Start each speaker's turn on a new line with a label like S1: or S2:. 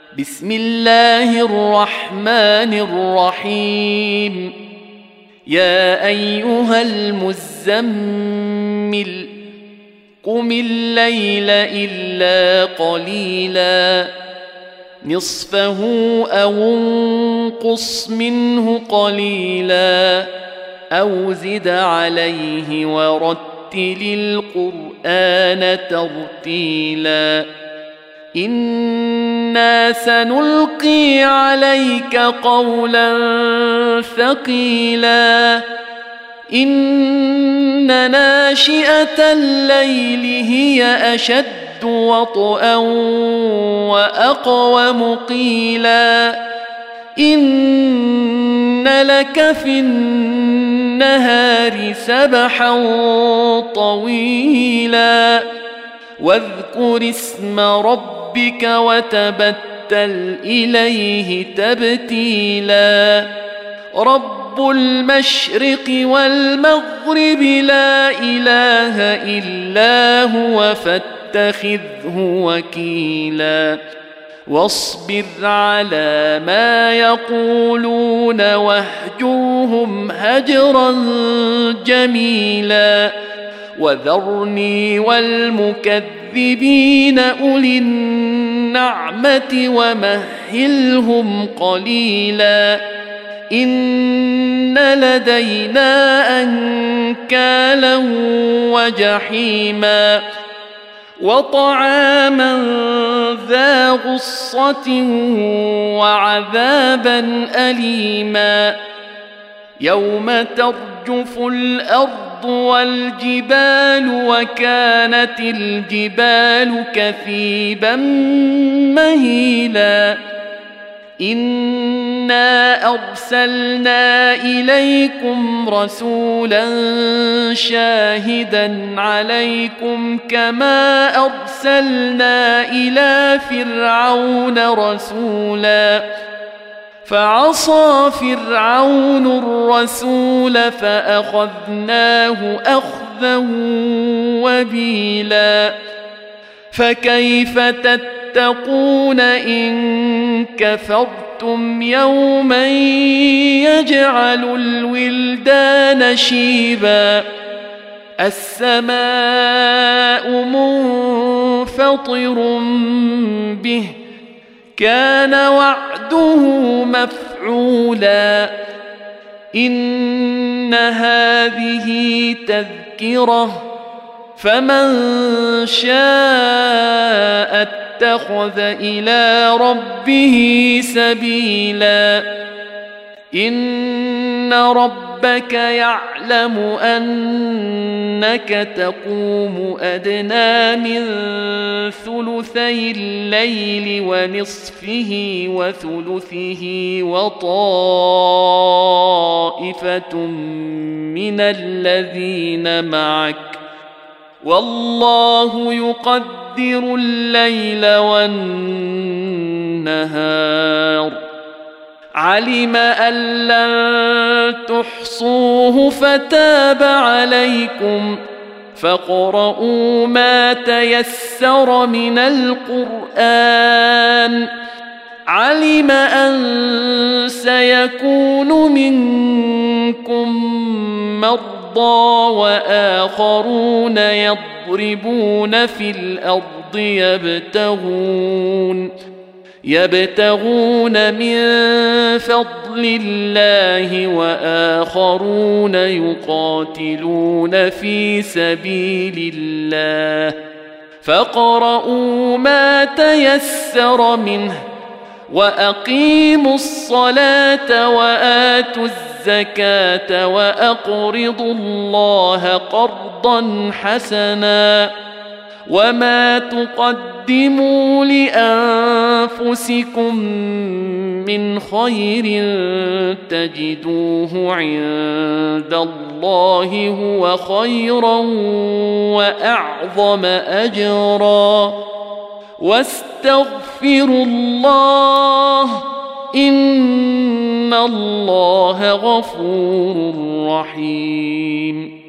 S1: بسم الله الرحمن الرحيم يا أيها المزمل قم الليل إلا قليلا نصفه أو انقص منه قليلا أو زد عليه ورتل القرآن ترتيلا إنا سنلقي عليك قولا ثقيلا إن ناشئة الليل هي أشد وطئا وأقوم قيلا إن لك في النهار سبحا طويلا واذكر اسم ربك وتبتل إليه تبتيلا رب المشرق والمغرب لا إله إلا هو فاتخذه وكيلا واصبر على ما يقولون واهجرهم هجرا جميلا وذرني والمكذبين أولي النعمة ومهلهم قليلا إن لدينا أنكالا وجحيما وطعاما ذا غصة وعذابا أليما يوم ترجف الأرض والجبال وكانت الجبال كثيبا مهيلا إنا أرسلنا إليكم رسولا شاهدا عليكم كما أرسلنا إلى فرعون رسولا فعصى فرعون الرسول فأخذناه أخذا وبيلا فكيف تتقون إن كفرتم يوما يجعل الولدان شيبا السماء منفطر به كان وعده مفعولا إن هذه تذكرة فمن شاء اتخذ إلى ربه سبيلا إن ربك يعلم أنك تقوم أدنى من ثلثي الليل ونصفه وثلثه وطائفة من الذين معك والله يقدر الليل والنهار علم أن لن تحصوه فتاب عليكم فاقرؤوا ما تيسر من القرآن علم أن سيكون منكم مرضى وآخرون يضربون في الأرض يبتغون من فضل الله وآخرون يقاتلون في سبيل الله فاقرؤوا ما تيسر منه وأقيموا الصلاة وآتوا الزكاة وأقرضوا الله قرضا حسنا وما تقدموا لأنفسكم من خير تجدوه عند الله هو خيرا وأعظم أجرا واستغفروا الله إن الله غفور رحيم